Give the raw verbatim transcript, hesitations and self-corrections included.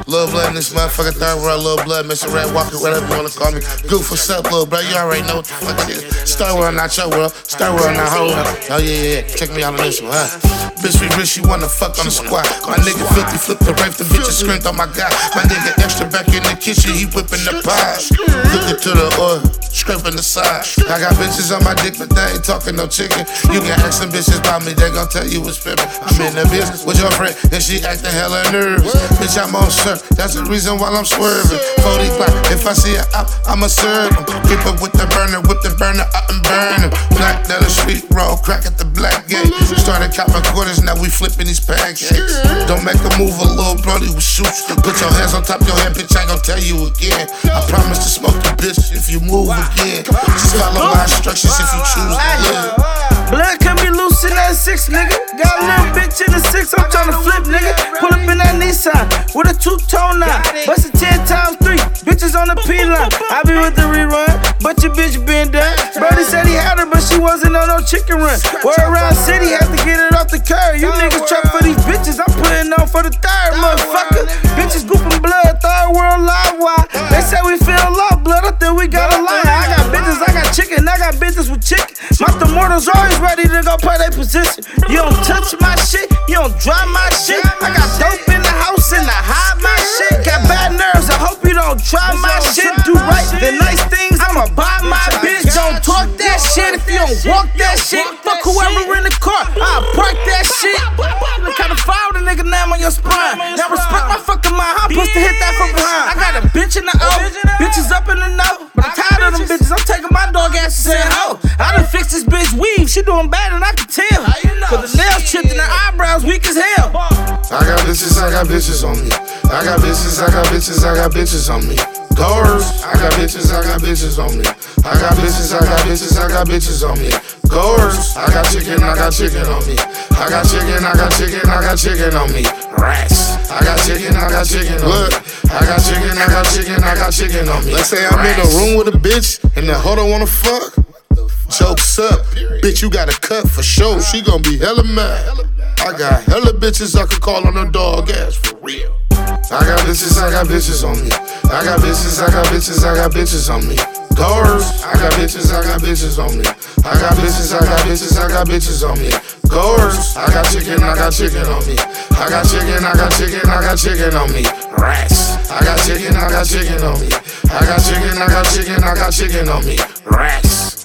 Lil Blood in this motherfucker, third world, Lil Blood, Mister Red Walker, whatever you wanna call me. Goof, what's up, Lil Bro? You already know what the fuck it is. Star World, not your world. Star World, not whole world. Oh yeah, yeah, yeah. Check me out on this one, huh? Bitch, we rich, she wanna fuck on the squad. My nigga filthy, flip the rape, the bitches screamed, oh my god. My nigga extra back in the kitchen, he whipping the pie. Looking to the oil, scraping the side. I got bitches on my dick, but they ain't talking no chicken. You can ask some bitches about me, they gon' tell you it's pimpin'. I'm in the business with your friend, and she acting hella nervous. Bitch, I'm on surf, that's the reason why I'm swerving. forty black, if I see her out, I'ma serve him. Keep up with the burner, whip the burner up and burn him. Black down the street, roll, crack at the black gate. Started copping quarters, now we flipping these pancakes. Don't make a move, a little brody will shoot. Put your hands on top of your head, bitch, I ain't gon' tell you again. I promise to smoke you, bitch, if you move again. Just follow my instructions if you choose to live. Blood can be loose in that six, nigga. Got a little bitch in the six, I'm tryna flip, nigga. Pull up in that Nissan with a two-tone nine. Bust it ten times three, bitches on the P-line. I be with the rerun, but your bitch been done. Brody said he had her, but she wasn't on no chicken run. Word around city, had to get it off the curb. You niggas trap for these bitches, I'm putting on for the third, motherfucker. Bitches goofing blood, third world live wire. They say we feel love, blood, I think we got a lie. I got bitches, I got chicken, I got bitches with chicken. My mortals always ready to go play their position. You don't touch my shit, you don't drop my shit. I got dope in the house and I hide my shit. Got bad nerves, I hope you don't try my shit. Do right, the nice things, I'ma buy my bitch. Don't talk that shit if you don't walk that shit. Fuck whoever in the car, I'll park that shit. Look how the fire the nigga name on your spine. Now respect my fucking mind, I'm supposed to hit that from behind. I got a bitch in the O, bitches up in the know. But I'm tired of them bitches, I'm taking my dog ass to San Ho. I done fixed this bitch weave, she doing bad and I can tell. Cause the nails chipped and the eyebrows weak as hell. I got bitches, I got bitches on me. I got bitches, I got bitches, I got bitches on me. Goers, I got bitches, I got bitches on me. I got bitches, I got bitches, I got bitches on me. Goers, I got chicken, I got chicken on me. I got chicken, I got chicken, I got chicken on me. Rats, I got chicken, I got chicken on me. I got chicken, I got chicken, I got chicken on me. Let's say I'm in a room with a bitch and the hoe don't wanna fuck. Joke's up, bitch, you got a cut for sure. She gon' be hella mad. I got hella bitches I could call on her dog ass for real. I got bitches, I got bitches on me. I got bitches, I got bitches, I got bitches on me. Goers, I got bitches, I got bitches on me. I got bitches, I got bitches, I got bitches on me. Goers, I got chicken, I got chicken on me. I got chicken, I got chicken, I got chicken on me. Rats, I got chicken, I got chicken on me. I got chicken, I got chicken, I got chicken on me. Rats.